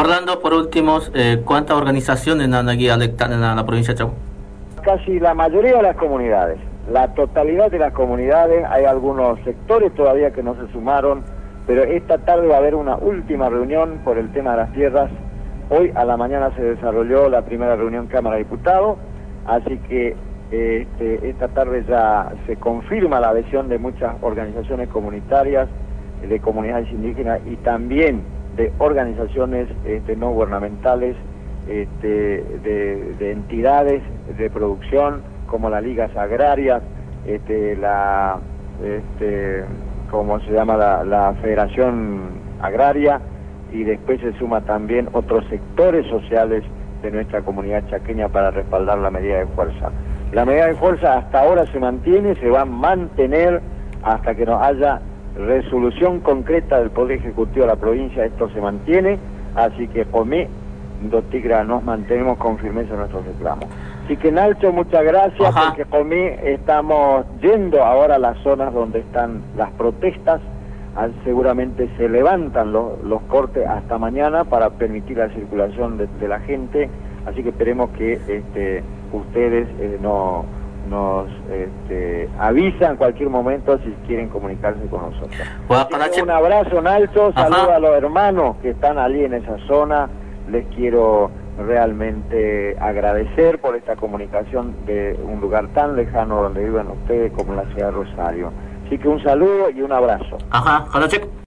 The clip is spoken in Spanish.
Orlando, por último, ¿cuántas organizaciones han aquí en la provincia de Chaco? Casi la mayoría de las comunidades, la totalidad de las comunidades. Hay algunos sectores todavía que no se sumaron, pero esta tarde va a haber una última reunión por el tema de las tierras. Hoy a la mañana se desarrolló la primera reunión Cámara de Diputados, así que esta tarde ya se confirma la adhesión de muchas organizaciones comunitarias, de comunidades indígenas y también de organizaciones no gubernamentales, de entidades de producción como las ligas agrarias, como se llama la Federación Agraria, y después se suma también otros sectores sociales de nuestra comunidad chaqueña para respaldar la medida de fuerza. La medida de fuerza hasta ahora se mantiene, se va a mantener hasta que no haya resolución concreta del Poder Ejecutivo de la provincia. Esto se mantiene, así que por mí, Dos Tigras, nos mantenemos con firmeza en nuestros reclamos. Así que Nacho, muchas gracias. Ajá. Porque por mí estamos yendo ahora a las zonas donde están las protestas. Seguramente se levantan los cortes hasta mañana para permitir la circulación de la gente, así que esperemos que ustedes nos avisan en cualquier momento si quieren comunicarse con nosotros. Un abrazo, Nacho, saludos a los hermanos que están allí en esa zona. Les quiero realmente agradecer por esta comunicación de un lugar tan lejano donde viven ustedes como la ciudad de Rosario. Así que un saludo y un abrazo. Ajá,